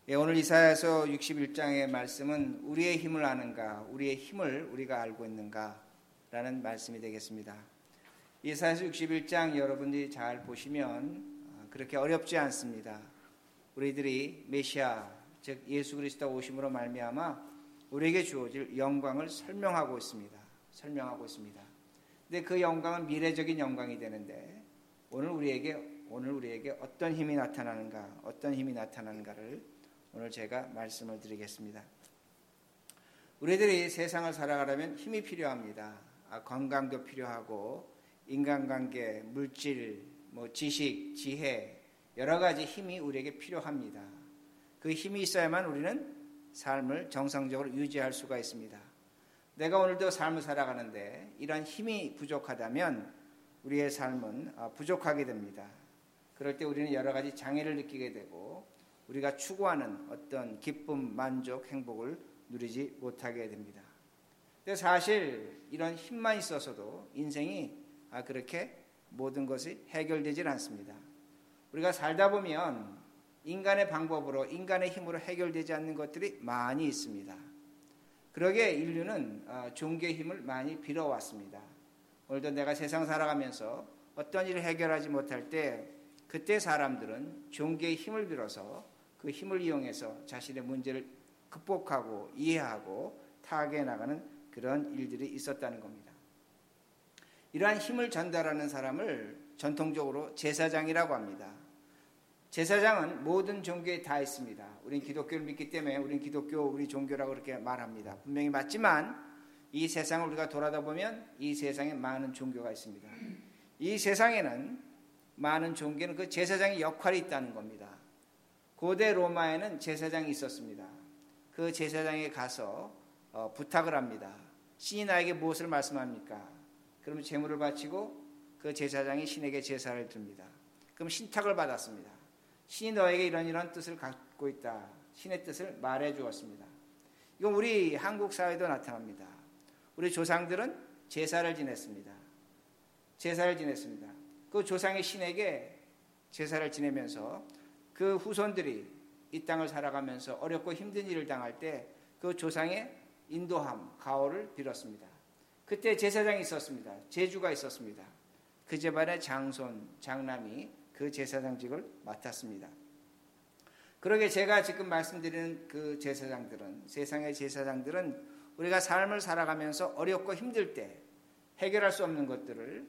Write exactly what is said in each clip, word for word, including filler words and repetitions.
예, 오늘 이사야서 육십일 장의 말씀은 우리의 힘을 아는가, 우리의 힘을 우리가 알고 있는가 라는 말씀이 되겠습니다. 이사야서 육십일 장 여러분들이 잘 보시면 그렇게 어렵지 않습니다. 우리들이 메시아, 즉 예수 그리스도 오심으로 말미암아 우리에게 주어질 영광을 설명하고 있습니다. 설명하고 있습니다. 근데 그 영광은 미래적인 영광이 되는데 오늘 우리에게 오늘 우리에게 어떤 힘이 나타나는가, 어떤 힘이 나타나는가를 오늘 제가 말씀을 드리겠습니다. 우리들이 세상을 살아가려면 힘이 필요합니다. 아, 건강도 필요하고 인간관계, 물질, 뭐 지식, 지혜 여러 가지 힘이 우리에게 필요합니다. 그 힘이 있어야만 우리는 삶을 정상적으로 유지할 수가 있습니다. 내가 오늘도 삶을 살아가는데 이런 힘이 부족하다면 우리의 삶은 부족하게 됩니다. 그럴 때 우리는 여러 가지 장애를 느끼게 되고 우리가 추구하는 어떤 기쁨, 만족, 행복을 누리지 못하게 됩니다. 근데 사실 이런 힘만 있어서도 인생이 그렇게 모든 것이 해결되질 않습니다. 우리가 살다 보면 인간의 방법으로, 인간의 힘으로 해결되지 않는 것들이 많이 있습니다. 그러기에 인류는 종교의 힘을 많이 빌어왔습니다. 오늘도 내가 세상 살아가면서 어떤 일을 해결하지 못할 때 그때 사람들은 종교의 힘을 빌어서 그 힘을 이용해서 자신의 문제를 극복하고 이해하고 타개해 나가는 그런 일들이 있었다는 겁니다. 이러한 힘을 전달하는 사람을 전통적으로 제사장이라고 합니다. 제사장은 모든 종교에 다 있습니다. 우리는 기독교를 믿기 때문에 우리는 기독교, 우리 종교라고 그렇게 말합니다. 분명히 맞지만 이 세상을 우리가 돌아다 보면 이 세상에 많은 종교가 있습니다. 이 세상에는 많은 종교는 그 제사장의 역할이 있다는 겁니다. 고대 로마에는 제사장이 있었습니다. 그 제사장에 가서 어, 부탁을 합니다. 신이 나에게 무엇을 말씀합니까? 그러면 제물을 바치고 그 제사장이 신에게 제사를 드립니다. 그럼 신탁을 받았습니다. 신이 너에게 이런 이런 뜻을 갖고 있다. 신의 뜻을 말해 주었습니다. 이건 우리 한국 사회도 나타납니다. 우리 조상들은 제사를 지냈습니다. 제사를 지냈습니다. 그 조상의 신에게 제사를 지내면서 그 후손들이 이 땅을 살아가면서 어렵고 힘든 일을 당할 때 그 조상의 인도함, 가호를 빌었습니다. 그때 제사장이 있었습니다. 제주가 있었습니다. 그 집안의 장손, 장남이 그 제사장직을 맡았습니다. 그러게 제가 지금 말씀드리는 그 제사장들은, 세상의 제사장들은 우리가 삶을 살아가면서 어렵고 힘들 때 해결할 수 없는 것들을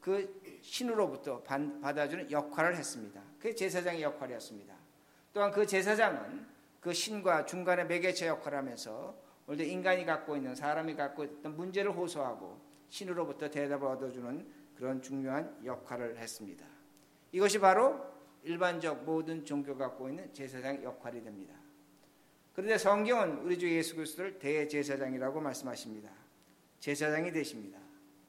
그 신으로부터 받아주는 역할을 했습니다. 그게 제사장의 역할이었습니다. 또한 그 제사장은 그 신과 중간의 매개체 역할을 하면서 오늘도 인간이 갖고 있는, 사람이 갖고 있던 문제를 호소하고 신으로부터 대답을 얻어주는 그런 중요한 역할을 했습니다. 이것이 바로 일반적 모든 종교가 갖고 있는 제사장의 역할이 됩니다. 그런데 성경은 우리 주 예수 그리스도를 대제사장이라고 말씀하십니다. 제사장이 되십니다.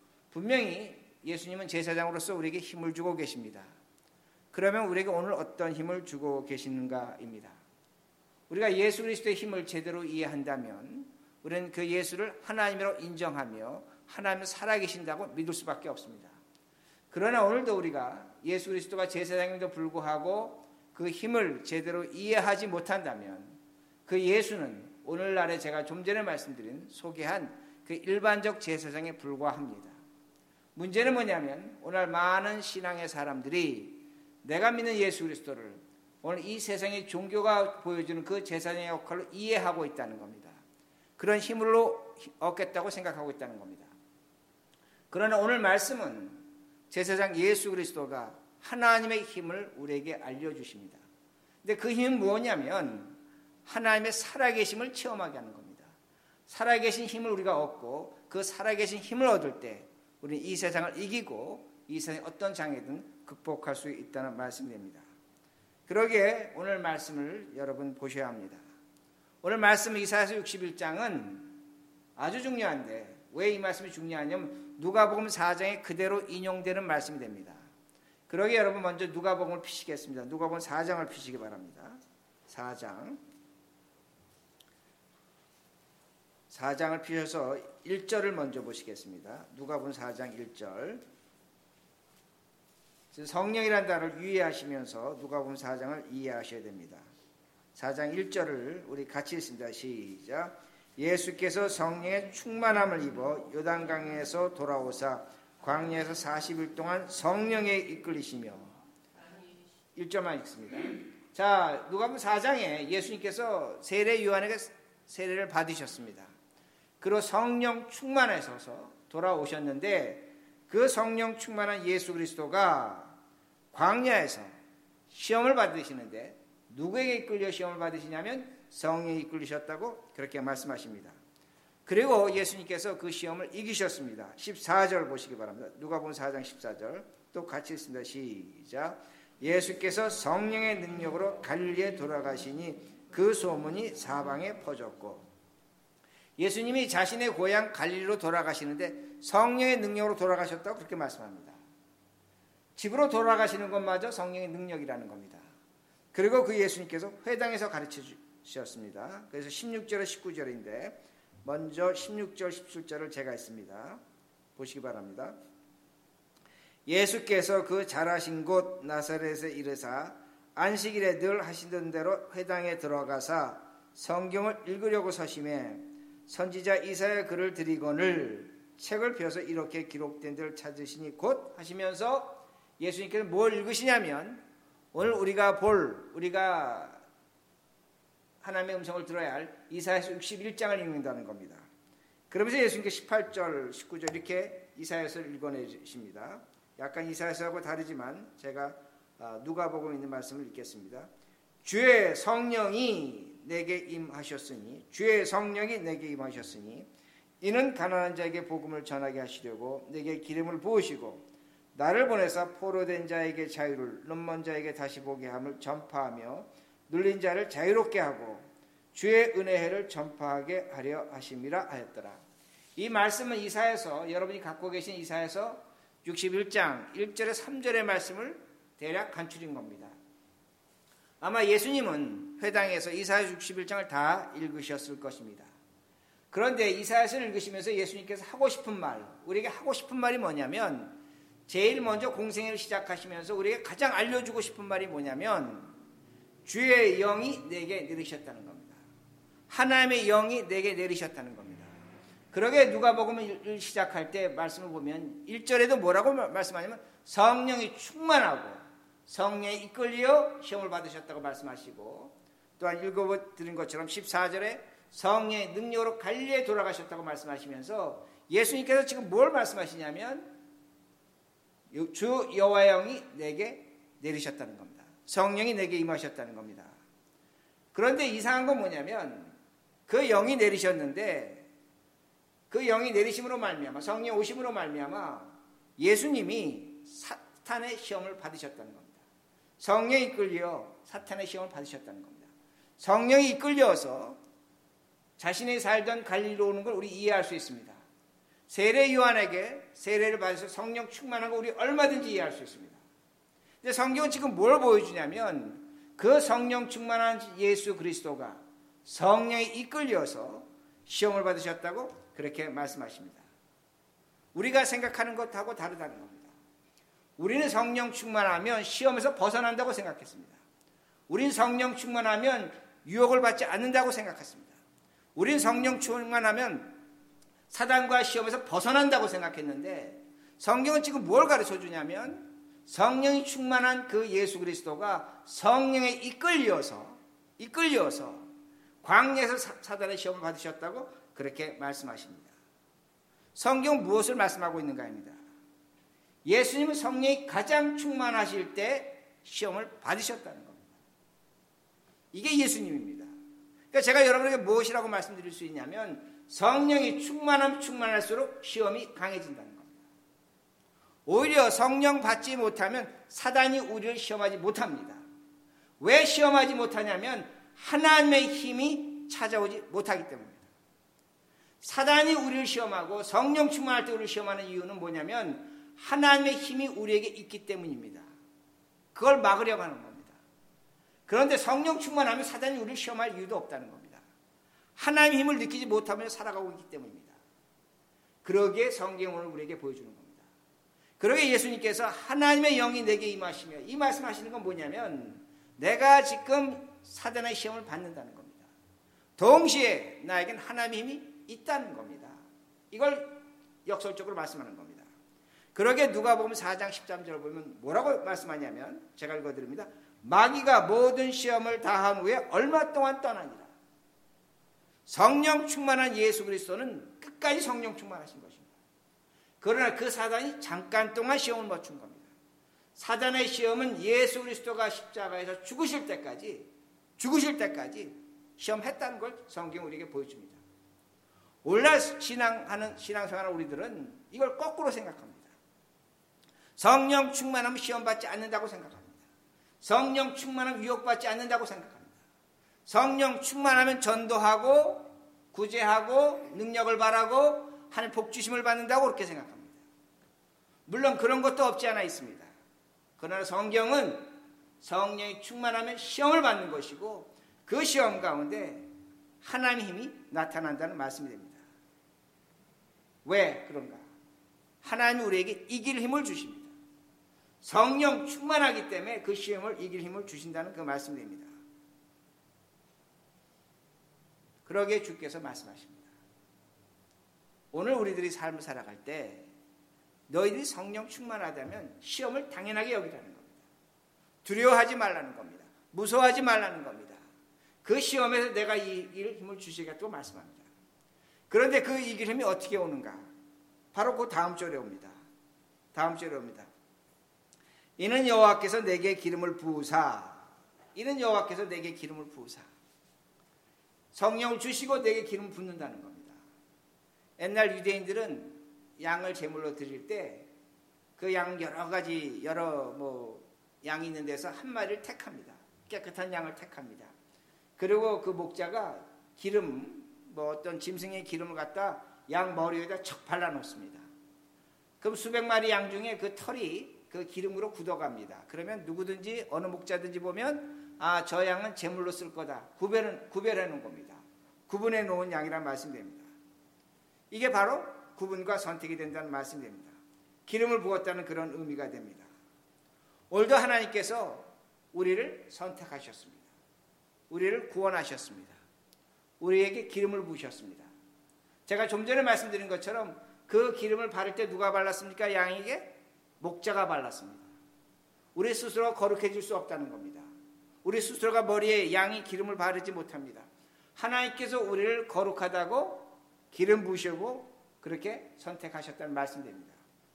분명히 예수님은 제사장으로서 우리에게 힘을 주고 계십니다. 그러면 우리에게 오늘 어떤 힘을 주고 계시는가입니다. 우리가 예수 그리스도의 힘을 제대로 이해한다면 우리는 그 예수를 하나님으로 인정하며 하나님은 살아계신다고 믿을 수밖에 없습니다. 그러나 오늘도 우리가 예수 그리스도가 제사장임에도 불구하고 그 힘을 제대로 이해하지 못한다면 그 예수는 오늘날에 제가 좀 전에 말씀드린 소개한 그 일반적 제사장에 불과합니다. 문제는 뭐냐면 오늘 많은 신앙의 사람들이 내가 믿는 예수 그리스도를 오늘 이 세상의 종교가 보여주는 그 제사장의 역할로 이해하고 있다는 겁니다. 그런 힘으로 얻겠다고 생각하고 있다는 겁니다. 그러나 오늘 말씀은 제사장 예수 그리스도가 하나님의 힘을 우리에게 알려주십니다. 근데 그 힘은 뭐냐면 하나님의 살아계심을 체험하게 하는 겁니다. 살아계신 힘을 우리가 얻고 그 살아계신 힘을 얻을 때 우리는 이 세상을 이기고 이 세상의 어떤 장애든 극복할 수 있다는 말씀입니다. 그러기에 오늘 말씀을 여러분 보셔야 합니다. 오늘 말씀 이사야서 육십일 장은 아주 중요한데 왜 이 말씀이 중요하냐면 누가복음 사 장에 그대로 인용되는 말씀이 됩니다. 그러기에 여러분 먼저 누가복음을 피시겠습니다. 누가복음 사 장을 피시기 바랍니다. 사 장 사 장을 피셔서 일 절을 먼저 보시겠습니다. 누가복음 사 장 일 절. 성령이라는 단어를 유의하시면서 누가복음 사 장을 이해하셔야 됩니다. 사 장 일 절을 우리 같이 읽습니다. 시작. 예수께서 성령의 충만함을 입어 요단강에서 돌아오사 광야에서 사십 일 동안 성령에 이끌리시며 일 절만 읽습니다. 자, 누가복음 사 장에 예수님께서 세례 요한에게 세례를 받으셨습니다. 그리고 성령 충만하셔서 돌아오셨는데 그 성령 충만한 예수 그리스도가 광야에서 시험을 받으시는데 누구에게 이끌려 시험을 받으시냐면 성령에 이끌리셨다고 그렇게 말씀하십니다. 그리고 예수님께서 그 시험을 이기셨습니다. 십사 절 보시기 바랍니다. 누가복음 사 장 십사 절 또 같이 읽습니다. 시작. 예수께서 성령의 능력으로 갈릴리에 돌아가시니 그 소문이 사방에 퍼졌고, 예수님이 자신의 고향 갈릴리로 돌아가시는데 성령의 능력으로 돌아가셨다고 그렇게 말씀합니다. 집으로 돌아가시는 것마저 성령의 능력이라는 겁니다. 그리고 그 예수님께서 회당에서 가르쳐 주셨습니다. 그래서 십육 절에 십구 절인데 먼저 십육 절 십칠 절을 제가 읽습니다. 보시기 바랍니다. 예수께서 그 자라신 곳 나사렛에 이르사 안식일에 늘 하시던 대로 회당에 들어가사 성경을 읽으려고 서심해 선지자 이사야 글을 드리거늘 책을 펴서 이렇게 기록된 데를 찾으시니 곧 하시면서 예수님께서 뭘 읽으시냐면 오늘 우리가 볼 우리가 하나님의 음성을 들어야 할 이사야서 육십일 장을 읽는다는 겁니다. 그러면서 예수님께서 십팔 절 십구 절 이렇게 이사야서를 읽어내십니다. 약간 이사야서하고 다르지만 제가 누가복음에 있는 말씀을 읽겠습니다. 주의 성령이 내게 임하셨으니 주의 성령이 내게 임하셨으니 이는 가난한 자에게 복음을 전하게 하시려고 내게 기름을 부으시고 나를 보내사 포로된 자에게 자유를 눈먼 자에게 다시 보게 함을 전파하며 눌린 자를 자유롭게 하고 주의 은혜를 전파하게 하려 하심이라 하였더라. 이 말씀은 이사야서 여러분이 갖고 계신 이사야서 육십일 장 일 절에 삼 절의 말씀을 대략 간추린 겁니다. 아마 예수님은 회당에서 이사야서 육십일 장을 다 읽으셨을 것입니다. 그런데 이사야서를 읽으시면서 예수님께서 하고 싶은 말, 우리에게 하고 싶은 말이 뭐냐면 제일 먼저 공생애를 시작하시면서 우리에게 가장 알려주고 싶은 말이 뭐냐면 주의 영이 내게 내리셨다는 겁니다. 하나님의 영이 내게 내리셨다는 겁니다. 그러게 누가복음을 시작할 때 말씀을 보면 일 절에도 뭐라고 말씀하냐면 성령이 충만하고 성령에 이끌려 시험을 받으셨다고 말씀하시고 또한 읽어드린 것처럼 십사 절에 성령의 능력으로 갈릴리에 돌아가셨다고 말씀하시면서 예수님께서 지금 뭘 말씀하시냐면 주 여호와의 영이 내게 내리셨다는 겁니다. 성령이 내게 임하셨다는 겁니다. 그런데 이상한 건 뭐냐면 그 영이 내리셨는데 그 영이 내리심으로 말미암아 성령 오심으로 말미암아 예수님이 사탄의 시험을 받으셨다는 겁니다. 성령이 이끌려 사탄의 시험을 받으셨다는 겁니다. 성령이 이끌려서 자신이 살던 갈릴리로 오는 걸 우리 이해할 수 있습니다. 세례 요한에게 세례를 받아서 성령 충만한 거 우리 얼마든지 이해할 수 있습니다. 근데 성경은 지금 뭘 보여주냐면 그 성령 충만한 예수 그리스도가 성령에 이끌려서 시험을 받으셨다고 그렇게 말씀하십니다. 우리가 생각하는 것하고 다르다는 겁니다. 우리는 성령 충만하면 시험에서 벗어난다고 생각했습니다. 우린 성령 충만하면 유혹을 받지 않는다고 생각했습니다. 우린 성령 충만하면 사단과 시험에서 벗어난다고 생각했는데 성경은 지금 뭘 가르쳐 주냐면 성령이 충만한 그 예수 그리스도가 성령에 이끌려서 이끌려서 광야에서 사단의 시험을 받으셨다고 그렇게 말씀하십니다. 성경은 무엇을 말씀하고 있는가입니다. 예수님은 성령이 가장 충만하실 때 시험을 받으셨다는 겁니다. 이게 예수님입니다. 그러니까 제가 여러분에게 무엇이라고 말씀드릴 수 있냐면 성령이 충만하면 충만할수록 시험이 강해진다는 겁니다. 오히려 성령 받지 못하면 사단이 우리를 시험하지 못합니다. 왜 시험하지 못하냐면 하나님의 힘이 찾아오지 못하기 때문입니다. 사단이 우리를 시험하고 성령 충만할 때 우리를 시험하는 이유는 뭐냐면 하나님의 힘이 우리에게 있기 때문입니다. 그걸 막으려고 하는 겁니다. 그런데 성령 충만하면 사단이 우리를 시험할 이유도 없다는 겁니다. 하나님의 힘을 느끼지 못하며 살아가고 있기 때문입니다. 그러기에 성경을 우리에게 보여주는 겁니다. 그러기에 예수님께서 하나님의 영이 내게 임하시며 이 말씀하시는 건 뭐냐면 내가 지금 사단의 시험을 받는다는 겁니다. 동시에 나에겐 하나님의 힘이 있다는 겁니다. 이걸 역설적으로 말씀하는 겁니다. 그러게 누가복음 사 장 십삼 절을 보면 뭐라고 말씀하냐면 제가 읽어드립니다. 마귀가 모든 시험을 다한 후에 얼마 동안 떠나니라. 성령 충만한 예수 그리스도는 끝까지 성령 충만하신 것입니다. 그러나 그 사단이 잠깐 동안 시험을 맞춘 겁니다. 사단의 시험은 예수 그리스도가 십자가에서 죽으실 때까지 죽으실 때까지 시험했다는 걸 성경이 우리에게 보여줍니다. 오늘날 신앙하는 신앙생활하는 우리들은 이걸 거꾸로 생각합니다. 성령 충만하면 시험받지 않는다고 생각합니다. 성령 충만하면 유혹받지 않는다고 생각합니다. 성령 충만하면 전도하고 구제하고 능력을 바라고 하나님 복주심을 받는다고 그렇게 생각합니다. 물론 그런 것도 없지 않아 있습니다. 그러나 성경은 성령이 충만하면 시험을 받는 것이고 그 시험 가운데 하나님의 힘이 나타난다는 말씀이 됩니다. 왜 그런가? 하나님이 우리에게 이길 힘을 주십니다. 성령 충만하기 때문에 그 시험을 이길 힘을 주신다는 그 말씀이 됩니다. 그러기에 주께서 말씀하십니다. 오늘 우리들이 삶을 살아갈 때 너희들이 성령 충만하다면 시험을 당연하게 여기라는 겁니다. 두려워하지 말라는 겁니다. 무서워하지 말라는 겁니다. 그 시험에서 내가 이길 힘을 주시겠다고 말씀합니다. 그런데 그 이길 힘이 어떻게 오는가? 바로 그 다음 절에 옵니다. 다음 절에 옵니다. 이는 여호와께서 내게 기름을 부으사 이는 여호와께서 내게 기름을 부으사 성령을 주시고 내게 기름 붓는다는 겁니다. 옛날 유대인들은 양을 제물로 드릴 때 그 양 여러 가지 여러 뭐 양이 있는 데서 한 마리를 택합니다. 깨끗한 양을 택합니다. 그리고 그 목자가 기름 뭐 어떤 짐승의 기름을 갖다 양 머리에다 척 발라 놓습니다. 그럼 수백 마리 양 중에 그 털이 그 기름으로 굳어갑니다. 그러면 누구든지 어느 목자든지 보면 아, 저 양은 제물로 쓸 거다. 구별은, 구별해 놓은 겁니다. 구분해 놓은 양이란 말씀됩니다. 이게 바로 구분과 선택이 된다는 말씀됩니다. 기름을 부었다는 그런 의미가 됩니다. 오늘도 하나님께서 우리를 선택하셨습니다. 우리를 구원하셨습니다. 우리에게 기름을 부으셨습니다. 제가 좀 전에 말씀드린 것처럼 그 기름을 바를 때 누가 발랐습니까? 양에게? 목자가 발랐습니다. 우리 스스로 거룩해질 수 없다는 겁니다. 우리 스스로가 머리에 양이 기름을 바르지 못합니다. 하나님께서 우리를 거룩하다고 기름 부으시고 그렇게 선택하셨다는 말씀됩니다.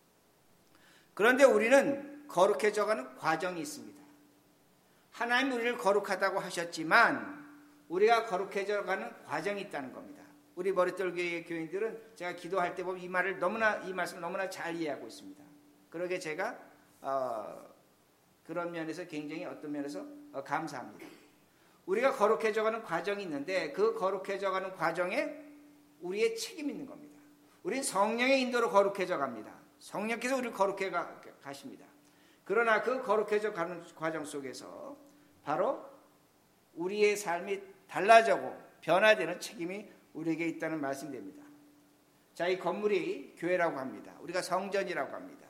그런데 우리는 거룩해져가는 과정이 있습니다. 하나님 우리를 거룩하다고 하셨지만 우리가 거룩해져가는 과정이 있다는 겁니다. 우리 머릿돌교회 교인들은 제가 기도할 때 보면 이 말을 너무나 이 말씀을 너무나 잘 이해하고 있습니다. 그러게 제가 어, 그런 면에서 굉장히 어떤 면에서 어, 감사합니다. 우리가 거룩해져가는 과정이 있는데 그 거룩해져가는 과정에 우리의 책임이 있는 겁니다. 우리는 성령의 인도로 거룩해져갑니다. 성령께서 우리를 거룩해 가, 가십니다. 그러나 그 거룩해져가는 과정 속에서 바로 우리의 삶이 달라지고 변화되는 책임이 우리에게 있다는 말씀입니다. 자, 이 건물이 교회라고 합니다. 우리가 성전이라고 합니다.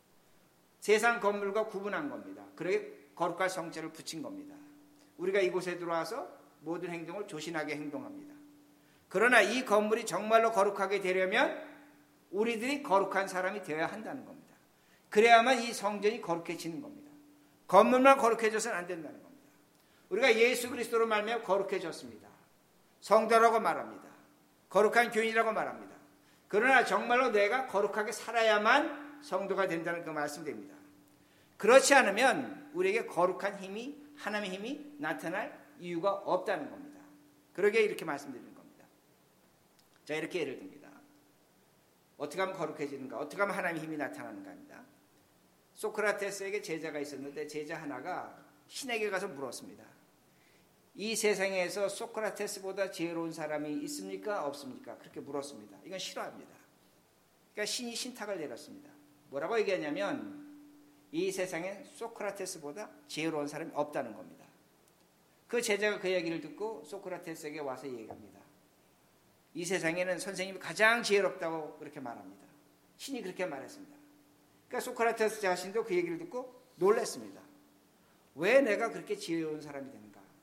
세상 건물과 구분한 겁니다. 그러게 거룩할 성체를 붙인 겁니다. 우리가 이곳에 들어와서 모든 행동을 조신하게 행동합니다. 그러나 이 건물이 정말로 거룩하게 되려면 우리들이 거룩한 사람이 되어야 한다는 겁니다. 그래야만 이 성전이 거룩해지는 겁니다. 건물만 거룩해져서는 안 된다는 겁니다. 우리가 예수 그리스도로 말미암아 거룩해졌습니다. 성도라고 말합니다. 거룩한 교인이라고 말합니다. 그러나 정말로 내가 거룩하게 살아야만 성도가 된다는 그 말씀입니다. 그렇지 않으면 우리에게 거룩한 힘이 하나님의 힘이 나타날 이유가 없다는 겁니다. 그러게 이렇게 말씀드리는 겁니다. 자, 이렇게 예를 듭니다. 어떻게 하면 거룩해지는가? 어떻게 하면 하나님의 힘이 나타나는가 합니다. 소크라테스에게 제자가 있었는데 제자 하나가 신에게 가서 물었습니다. 이 세상에서 소크라테스보다 지혜로운 사람이 있습니까? 없습니까? 그렇게 물었습니다. 이건 싫어합니다. 그러니까 신이 신탁을 내렸습니다. 뭐라고 얘기하냐면 이 세상에 소크라테스보다 지혜로운 사람이 없다는 겁니다. 그 제자가 그 얘기를 듣고 소크라테스에게 와서 얘기합니다. 이 세상에는 선생님이 가장 지혜롭다고 그렇게 말합니다. 신이 그렇게 말했습니다. 그러니까 소크라테스 자신도 그 얘기를 듣고 놀랐습니다. 왜 내가 그렇게 지혜로운 사람이 되는가?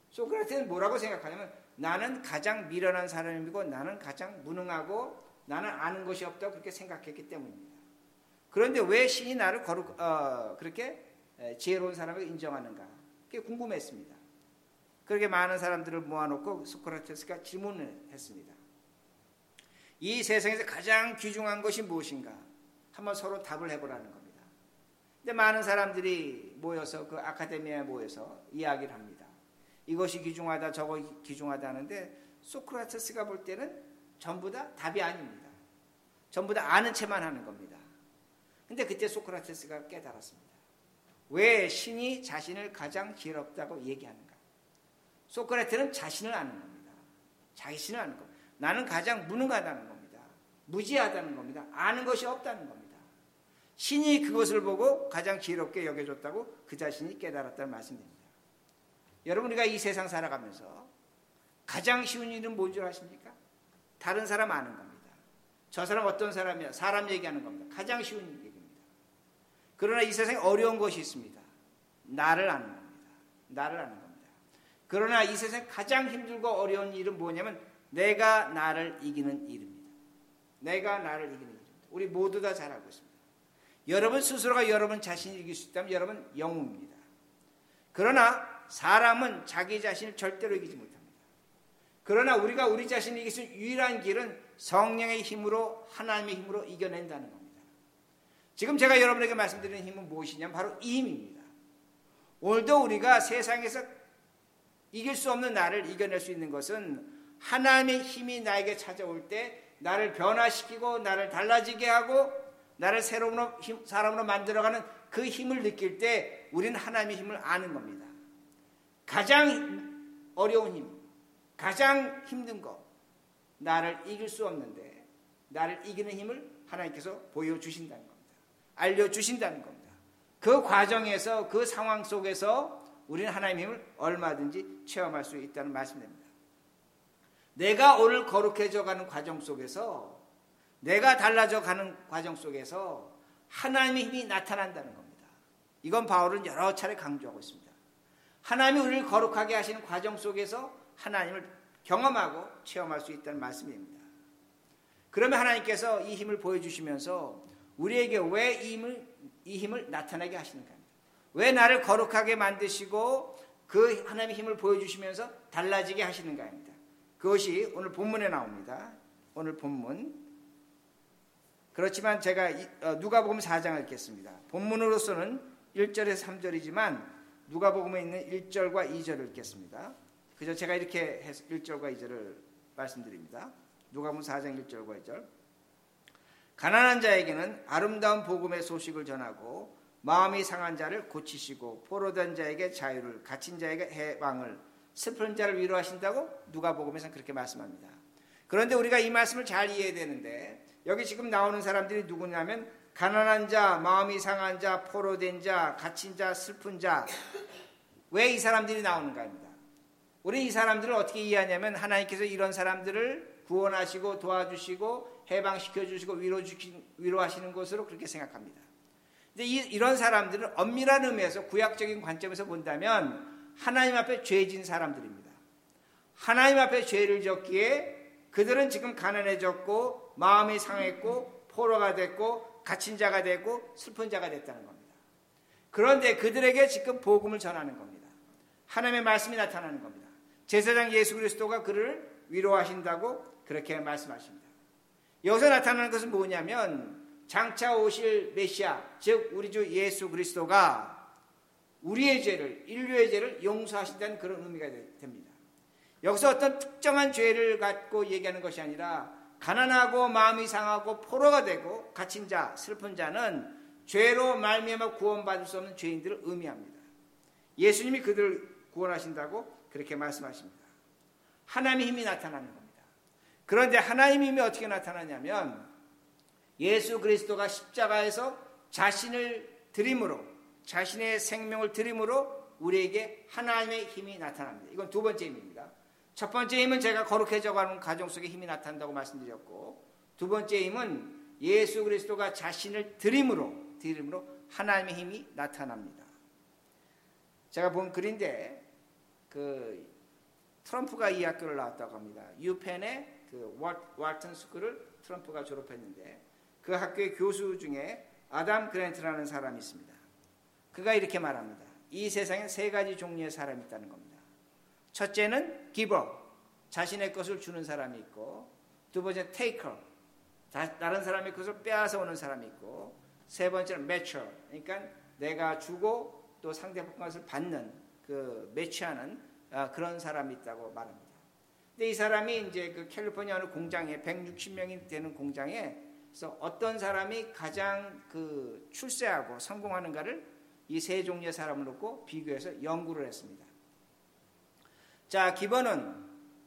소크라테스는 뭐라고 생각하냐면 나는 가장 미련한 사람이고 나는 가장 무능하고 나는 아는 것이 없다고 그렇게 생각했기 때문입니다. 그런데 왜 신이 나를 거룩, 어, 그렇게 지혜로운 사람을 인정하는가? 그게 궁금했습니다. 그렇게 많은 사람들을 모아놓고 소크라테스가 질문을 했습니다. 이 세상에서 가장 귀중한 것이 무엇인가? 한번 서로 답을 해보라는 겁니다. 근데 많은 사람들이 모여서 그 아카데미에 모여서 이야기를 합니다. 이것이 귀중하다, 저거 귀중하다 하는데 소크라테스가 볼 때는 전부 다 답이 아닙니다. 전부 다 아는 채만 하는 겁니다. 근데 그때 소크라테스가 깨달았습니다. 왜 신이 자신을 가장 지혜롭다고 얘기하는가? 소크라테스는 자신을 아는 겁니다. 자신을 아는 겁니다. 나는 가장 무능하다는 겁니다. 무지하다는 겁니다. 아는 것이 없다는 겁니다. 신이 그것을 보고 가장 지혜롭게 여겨줬다고 그 자신이 깨달았다는 말씀입니다. 여러분, 우리가 이 세상 살아가면서 가장 쉬운 일은 뭔 줄 아십니까? 다른 사람 아는 겁니다. 저 사람 어떤 사람이야? 사람 얘기하는 겁니다. 가장 쉬운 얘기입니다. 그러나 이 세상에 어려운 것이 있습니다. 나를 아는 겁니다. 나를 아는 겁니다. 그러나 이 세상에 가장 힘들고 어려운 일은 뭐냐면 내가 나를 이기는 일입니다. 내가 나를 이기는 일입니다. 우리 모두 다 잘 알고 있습니다. 여러분 스스로가 여러분 자신을 이길 수 있다면 여러분 영웅입니다. 그러나 사람은 자기 자신을 절대로 이기지 못합니다. 그러나 우리가 우리 자신을 이길 수 있는 유일한 길은 성령의 힘으로, 하나님의 힘으로 이겨낸다는 겁니다. 지금 제가 여러분에게 말씀드리는 힘은 무엇이냐면 바로 이 힘입니다. 오늘도 우리가 세상에서 이길 수 없는 나를 이겨낼 수 있는 것은 하나님의 힘이 나에게 찾아올 때 나를 변화시키고 나를 달라지게 하고 나를 새로운 사람으로 만들어가는 그 힘을 느낄 때 우리는 하나님의 힘을 아는 겁니다. 가장 어려운 힘, 가장 힘든 것, 나를 이길 수 없는데 나를 이기는 힘을 하나님께서 보여주신다는 겁니다. 알려주신다는 겁니다. 그 과정에서 그 상황 속에서 우리는 하나님의 힘을 얼마든지 체험할 수 있다는 말씀입니다. 내가 오늘 거룩해져 가는 과정 속에서 내가 달라져 가는 과정 속에서 하나님의 힘이 나타난다는 겁니다. 이건 바울은 여러 차례 강조하고 있습니다. 하나님이 우리를 거룩하게 하시는 과정 속에서 하나님을 경험하고 체험할 수 있다는 말씀입니다. 그러면 하나님께서 이 힘을 보여주시면서 우리에게 왜 이 힘을, 이 힘을 나타나게 하시는가? 왜 나를 거룩하게 만드시고 그 하나님의 힘을 보여주시면서 달라지게 하시는가 합니다. 그것이 오늘 본문에 나옵니다. 오늘 본문. 그렇지만 제가 누가복음 사 장을 읽겠습니다. 본문으로서는 일 절에서 삼 절이지만 누가복음에 있는 일 절과 이 절을 읽겠습니다. 그저 제가 이렇게 해서 일 절과 이 절을 말씀드립니다. 누가복음 사 장 일 절과 이 절. 가난한 자에게는 아름다운 복음의 소식을 전하고 마음이 상한 자를 고치시고 포로된 자에게 자유를, 갇힌 자에게 해방을, 슬픈 자를 위로하신다고 누가복음에서는 그렇게 말씀합니다. 그런데 우리가 이 말씀을 잘 이해해야 되는데 여기 지금 나오는 사람들이 누구냐면 가난한 자, 마음이 상한 자, 포로된 자, 갇힌 자, 슬픈 자. 왜 이 사람들이 나오는가 합니다. 우리 이 사람들을 어떻게 이해하냐면 하나님께서 이런 사람들을 구원하시고 도와주시고 해방시켜주시고 위로주시, 위로하시는 것으로 그렇게 생각합니다. 근데 이, 이런 사람들은 엄밀한 의미에서 구약적인 관점에서 본다면 하나님 앞에 죄진 사람들입니다. 하나님 앞에 죄를 졌기에 그들은 지금 가난해졌고 마음이 상했고 포로가 됐고 갇힌 자가 됐고 슬픈 자가 됐다는 겁니다. 그런데 그들에게 지금 복음을 전하는 겁니다. 하나님의 말씀이 나타나는 겁니다. 제사장 예수 그리스도가 그를 위로하신다고 그렇게 말씀하십니다. 여기서 나타나는 것은 뭐냐면 장차 오실 메시아, 즉 우리 주 예수 그리스도가 우리의 죄를, 인류의 죄를 용서하신다는 그런 의미가 됩니다. 여기서 어떤 특정한 죄를 갖고 얘기하는 것이 아니라 가난하고 마음이 상하고 포로가 되고 갇힌 자, 슬픈 자는 죄로 말미암아 구원받을 수 없는 죄인들을 의미합니다. 예수님이 그들을 구원하신다고 그렇게 말씀하십니다. 하나님의 힘이 나타나는 겁니다. 그런데 하나님의 힘이 어떻게 나타나냐면 예수 그리스도가 십자가에서 자신을 드림으로, 자신의 생명을 드림으로 우리에게 하나님의 힘이 나타납니다. 이건 두 번째 힘입니다. 첫 번째 힘은 제가 거룩해져 가는 가정 속에 힘이 나타난다고 말씀드렸고, 두 번째 힘은 예수 그리스도가 자신을 드림으로, 드림으로 하나님의 힘이 나타납니다. 제가 본 글인데 그 트럼프가 이 학교를 나왔다고 합니다. 유펜의 그 왈튼 스쿨을 트럼프가 졸업했는데 그 학교의 교수 중에 아담 그랜트라는 사람이 있습니다. 그가 이렇게 말합니다. 이 세상에 세 가지 종류의 사람이 있다는 겁니다. 첫째는 기버, 자신의 것을 주는 사람이 있고, 두 번째 테이커, 다른 사람의 것을 빼앗아 오는 사람이 있고, 세 번째는 매처, 그러니까 내가 주고 또 상대방 것을 받는 그 매치하는 그런 사람이 있다고 말합니다. 근데 이 사람이 이제 그 캘리포니아 어느 공장에 백육십 명이 되는 공장에서 어떤 사람이 가장 그 출세하고 성공하는가를 이 세 종류의 사람을 놓고 비교해서 연구를 했습니다. 자, 기본은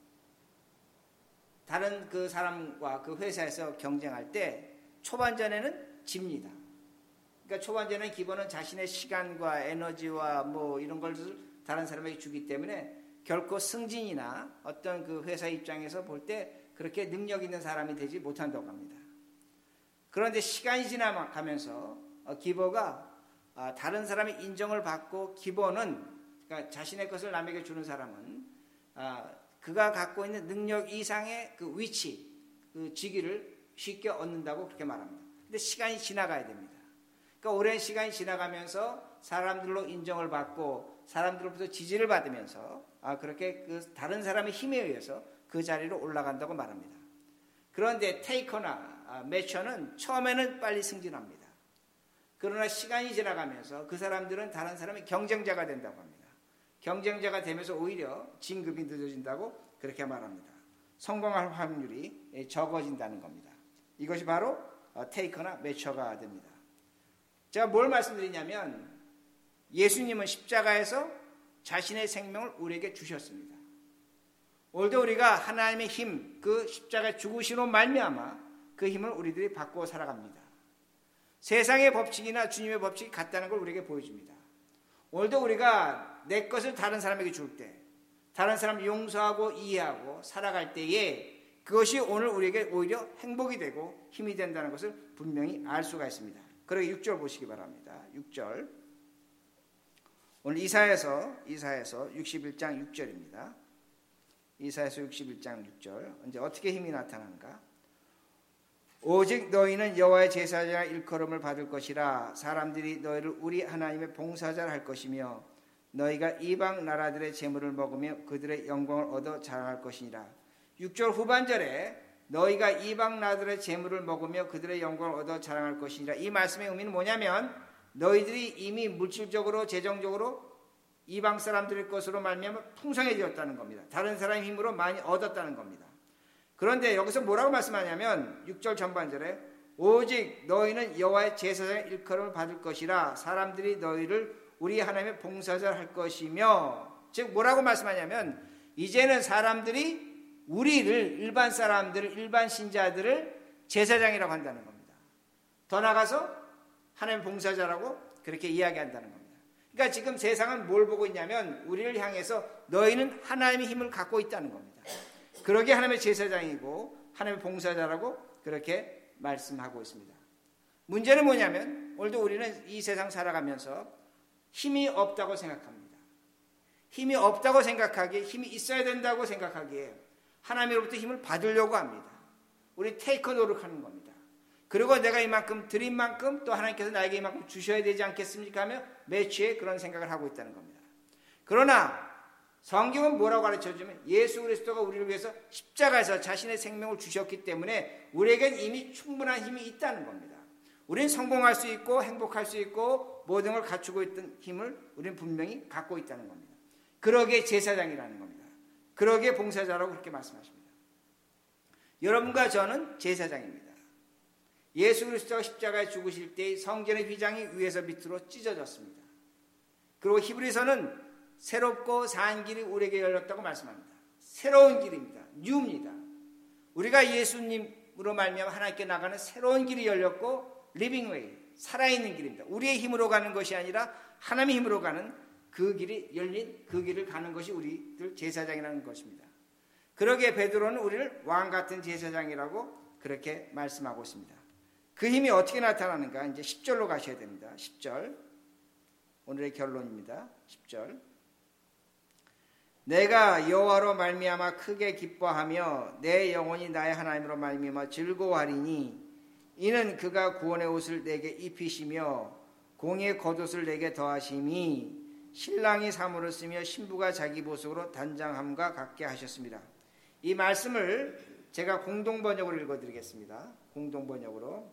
다른 그 사람과 그 회사에서 경쟁할 때 초반전에는 집니다. 그러니까 초반전에는 기본은 자신의 시간과 에너지와 뭐 이런 걸 다른 사람에게 주기 때문에 결코 승진이나 어떤 그 회사 입장에서 볼 때 그렇게 능력 있는 사람이 되지 못한다고 합니다. 그런데 시간이 지나가면서 기버가 다른 사람의 인정을 받고 기본은 그러니까 자신의 것을 남에게 주는 사람은 그가 갖고 있는 능력 이상의 그 위치, 그 직위를 쉽게 얻는다고 그렇게 말합니다. 근데 시간이 지나가야 됩니다. 그러니까 오랜 시간이 지나가면서 사람들로 인정을 받고 사람들로부터 지지를 받으면서 그렇게 그 다른 사람의 힘에 의해서 그 자리로 올라간다고 말합니다. 그런데 테이커나 매처는 처음에는 빨리 승진합니다. 그러나 시간이 지나가면서 그 사람들은 다른 사람의 경쟁자가 된다고 합니다. 경쟁자가 되면서 오히려 진급이 늦어진다고 그렇게 말합니다. 성공할 확률이 적어진다는 겁니다. 이것이 바로 테이커나 매처가 됩니다. 제가 뭘 말씀드리냐면 예수님은 십자가에서 자신의 생명을 우리에게 주셨습니다. 오늘도 우리가 하나님의 힘, 그 십자가에 죽으시로 말미암아 그 힘을 우리들이 받고 살아갑니다. 세상의 법칙이나 주님의 법칙이 같다는 걸 우리에게 보여줍니다. 오늘도 우리가 내 것을 다른 사람에게 줄 때, 다른 사람을 용서하고 이해하고 살아갈 때에 그것이 오늘 우리에게 오히려 행복이 되고 힘이 된다는 것을 분명히 알 수가 있습니다. 그러기 육 절 보시기 바랍니다. 육 절. 오늘 이사야서 이사야서 육십일 장 육 절입니다. 이사야서 육십일 장 육 절. 이제 어떻게 힘이 나타나는가? 오직 너희는 여호와의 제사장의 일컬음을 받을 것이라. 사람들이 너희를 우리 하나님의 봉사자라 할 것이며 너희가 이방 나라들의 재물을 먹으며 그들의 영광을 얻어 자랑할 것이니라. 육 절 후반절에 너희가 이방 나라들의 재물을 먹으며 그들의 영광을 얻어 자랑할 것이니라. 이 말씀의 의미는 뭐냐면 너희들이 이미 물질적으로 재정적으로 이방 사람들의 것으로 말미암아 풍성해졌다는 겁니다. 다른 사람의 힘으로 많이 얻었다는 겁니다. 그런데 여기서 뭐라고 말씀하냐면 육 절 전반절에 오직 너희는 여호와의 제사장의 일컬음을 받을 것이라. 사람들이 너희를 우리 하나님의 봉사자를 할 것이며, 즉 뭐라고 말씀하냐면 이제는 사람들이 우리를 일반 사람들을 일반 신자들을 제사장이라고 한다는 겁니다. 더 나아가서 하나님의 봉사자라고 그렇게 이야기한다는 겁니다. 그러니까 지금 세상은 뭘 보고 있냐면 우리를 향해서 너희는 하나님의 힘을 갖고 있다는 겁니다. 그러게 하나님의 제사장이고 하나님의 봉사자라고 그렇게 말씀하고 있습니다. 문제는 뭐냐면 오늘도 우리는 이 세상 살아가면서 힘이 없다고 생각합니다. 힘이 없다고 생각하기에 힘이 있어야 된다고 생각하기에 하나님으로부터 힘을 받으려고 합니다. 우리 테이커 노력하는 겁니다. 그리고 내가 이만큼 드린 만큼 또 하나님께서 나에게 이만큼 주셔야 되지 않겠습니까 하며 매치에 그런 생각을 하고 있다는 겁니다. 그러나 성경은 뭐라고 가르쳐주면 예수 그리스도가 우리를 위해서 십자가에서 자신의 생명을 주셨기 때문에 우리에겐 이미 충분한 힘이 있다는 겁니다. 우리는 성공할 수 있고 행복할 수 있고 모든 걸 갖추고 있던 힘을 우리는 분명히 갖고 있다는 겁니다. 그러기에 제사장이라는 겁니다. 그러기에 봉사자라고 그렇게 말씀하십니다. 여러분과 저는 제사장입니다. 예수 그리스도가 십자가에 죽으실 때 성전의 휘장이 위에서 밑으로 찢어졌습니다. 그리고 히브리서는 새롭고 산 길이 우리에게 열렸다고 말씀합니다. 새로운 길입니다. 뉴입니다. 우리가 예수님으로 말미암아 하나님께 나가는 새로운 길이 열렸고 리빙 웨이, 살아있는 길입니다. 우리의 힘으로 가는 것이 아니라 하나님의 힘으로 가는 그 길이 열린 그 길을 가는 것이 우리들 제사장이라는 것입니다. 그러기에 베드로는 우리를 왕 같은 제사장이라고 그렇게 말씀하고 있습니다. 그 힘이 어떻게 나타나는가? 이제 십 절로 가셔야 됩니다. 십 절. 오늘의 결론입니다. 십 절. 내가 여호와로 말미암아 크게 기뻐하며 내 영혼이 나의 하나님으로 말미암아 즐거워하리니 이는 그가 구원의 옷을 내게 입히시며 공의 겉옷을 내게 더하심이 신랑이 사모를 쓰며 신부가 자기 보석으로 단장함과 같게 하셨습니다. 이 말씀을 제가 공동번역으로 읽어드리겠습니다. 공동번역으로.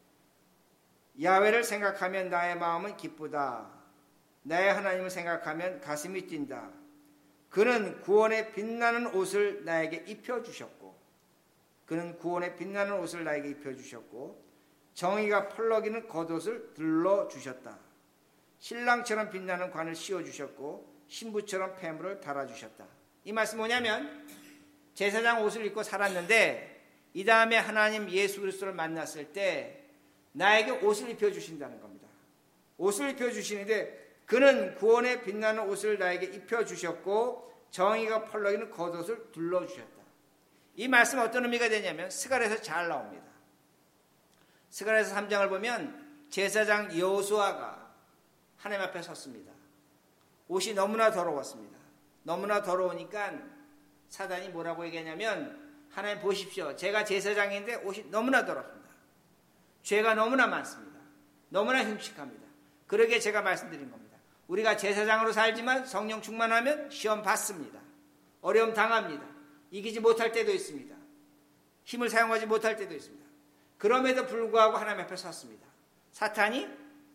야훼를 생각하면 나의 마음은 기쁘다. 나의 하나님을 생각하면 가슴이 뛴다. 그는 구원의 빛나는 옷을 나에게 입혀주셨고 그는 구원의 빛나는 옷을 나에게 입혀주셨고 정의가 펄럭이는 겉옷을 들러주셨다. 신랑처럼 빛나는 관을 씌워주셨고 신부처럼 폐물을 달아주셨다. 이 말씀 뭐냐면 제사장 옷을 입고 살았는데 이 다음에 하나님 예수 그리스도를 만났을 때 나에게 옷을 입혀주신다는 겁니다. 옷을 입혀주시는데 그는 구원의 빛나는 옷을 나에게 입혀주셨고 정의가 펄럭이는 겉옷을 둘러주셨다. 이 말씀은 어떤 의미가 되냐면 스가랴에서 잘 나옵니다. 스가랴에서 삼 장을 보면 제사장 여호수아가 하나님 앞에 섰습니다. 옷이 너무나 더러웠습니다. 너무나 더러우니까 사단이 뭐라고 얘기하냐면 하나님 보십시오. 제가 제사장인데 옷이 너무나 더럽습니다. 죄가 너무나 많습니다. 너무나 흉측합니다. 그러게 제가 말씀드린 겁니다. 우리가 제사장으로 살지만 성령 충만하면 시험 받습니다. 어려움 당합니다. 이기지 못할 때도 있습니다. 힘을 사용하지 못할 때도 있습니다. 그럼에도 불구하고 하나님 앞에 섰습니다. 사탄이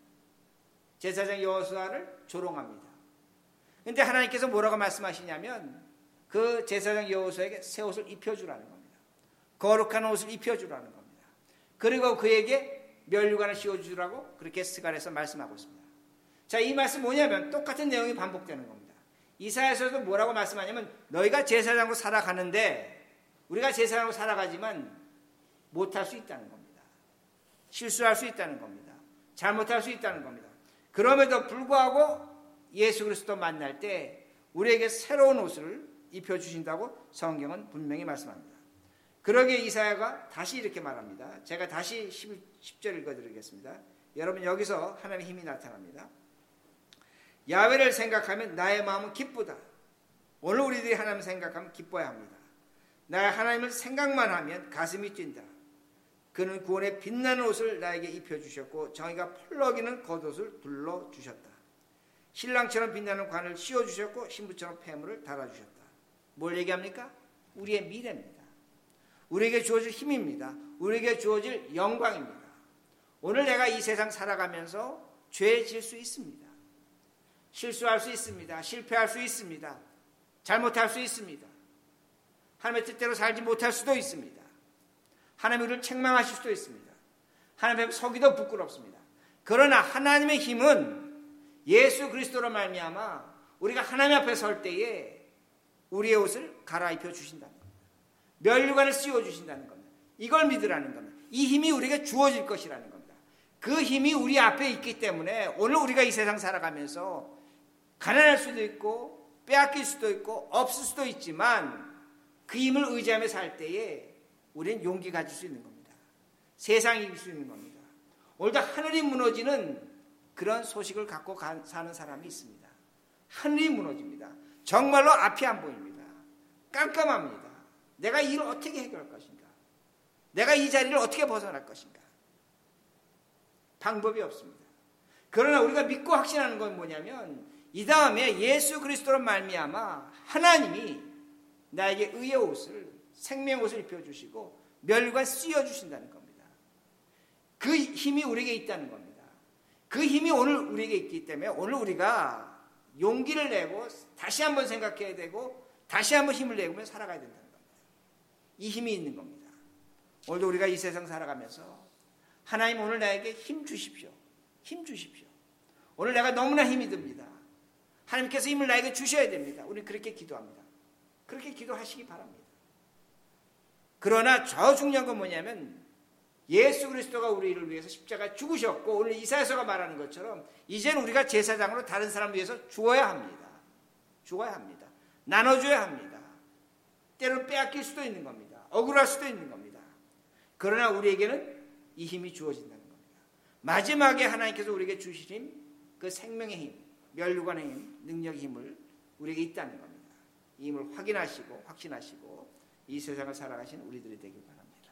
제사장 여호수아를 조롱합니다. 그런데 하나님께서 뭐라고 말씀하시냐면 그 제사장 여호수아에게 새 옷을 입혀주라는 겁니다. 거룩한 옷을 입혀주라는 겁니다. 그리고 그에게 면류관을 씌워주라고 그렇게 스가랴에서 말씀하고 있습니다. 자, 이 말씀 뭐냐면 똑같은 내용이 반복되는 겁니다. 이사야서도 뭐라고 말씀하냐면 너희가 제사장으로 살아가는데 우리가 제사장으로 살아가지만 못할 수 있다는 겁니다. 실수할 수 있다는 겁니다. 잘못할 수 있다는 겁니다. 그럼에도 불구하고 예수 그리스도 만날 때 우리에게 새로운 옷을 입혀주신다고 성경은 분명히 말씀합니다. 그러기에 이사야가 다시 이렇게 말합니다. 제가 다시 십 절 읽어드리겠습니다. 여러분 여기서 하나님의 힘이 나타납니다. 야훼를 생각하면 나의 마음은 기쁘다. 오늘 우리들이 하나님을 생각하면 기뻐야 합니다. 나의 하나님을 생각만 하면 가슴이 뛴다. 그는 구원의 빛나는 옷을 나에게 입혀주셨고 정의가 펄럭이는 겉옷을 둘러주셨다. 신랑처럼 빛나는 관을 씌워주셨고 신부처럼 폐물을 달아주셨다. 뭘 얘기합니까? 우리의 미래입니다. 우리에게 주어질 힘입니다. 우리에게 주어질 영광입니다. 오늘 내가 이 세상 살아가면서 죄 질 수 있습니다. 실수할 수 있습니다. 실패할 수 있습니다. 잘못할 수 있습니다. 하나님의 뜻대로 살지 못할 수도 있습니다. 하나님 우리를 책망하실 수도 있습니다. 하나님 앞에 서기도 부끄럽습니다. 그러나 하나님의 힘은 예수 그리스도로 말미암아 우리가 하나님 앞에 설 때에 우리의 옷을 갈아입혀 주신다는 겁니다. 면류관을 씌워 주신다는 겁니다. 이걸 믿으라는 겁니다. 이 힘이 우리에게 주어질 것이라는 겁니다. 그 힘이 우리 앞에 있기 때문에 오늘 우리가 이 세상 살아가면서 가난할 수도 있고 빼앗길 수도 있고 없을 수도 있지만 그 힘을 의지하며 살 때에 우리는 용기 가질 수 있는 겁니다. 세상이 이길 수 있는 겁니다. 오늘도 하늘이 무너지는 그런 소식을 갖고 사는 사람이 있습니다. 하늘이 무너집니다. 정말로 앞이 안 보입니다. 깜깜합니다. 내가 이 일을 어떻게 해결할 것인가? 내가 이 자리를 어떻게 벗어날 것인가? 방법이 없습니다. 그러나 우리가 믿고 확신하는 건 뭐냐면 이 다음에 예수 그리스도로 말미암아 하나님이 나에게 의의 옷을 생명의 옷을 입혀주시고 면류관 씌워주신다는 겁니다. 그 힘이 우리에게 있다는 겁니다. 그 힘이 오늘 우리에게 있기 때문에 오늘 우리가 용기를 내고 다시 한번 생각해야 되고 다시 한번 힘을 내고 살아가야 된다는 겁니다. 이 힘이 있는 겁니다. 오늘도 우리가 이 세상 살아가면서 하나님 오늘 나에게 힘 주십시오. 힘 주십시오. 오늘 내가 너무나 힘이 듭니다. 하나님께서 힘을 나에게 주셔야 됩니다. 우리는 그렇게 기도합니다. 그렇게 기도하시기 바랍니다. 그러나 저 중요한 건 뭐냐면 예수 그리스도가 우리를 위해서 십자가에 죽으셨고 오늘 이사야서가 말하는 것처럼 이제는 우리가 제사장으로 다른 사람을 위해서 죽어야 합니다. 죽어야 합니다. 나눠줘야 합니다. 때로는 빼앗길 수도 있는 겁니다. 억울할 수도 있는 겁니다. 그러나 우리에게는 이 힘이 주어진다는 겁니다. 마지막에 하나님께서 우리에게 주신 힘, 그 생명의 힘, 면류관의 힘, 능력의 힘을 우리에게 있다는 겁니다. 임을 확인하시고 확신하시고 이 세상을 살아가시는 우리들이 되길 바랍니다.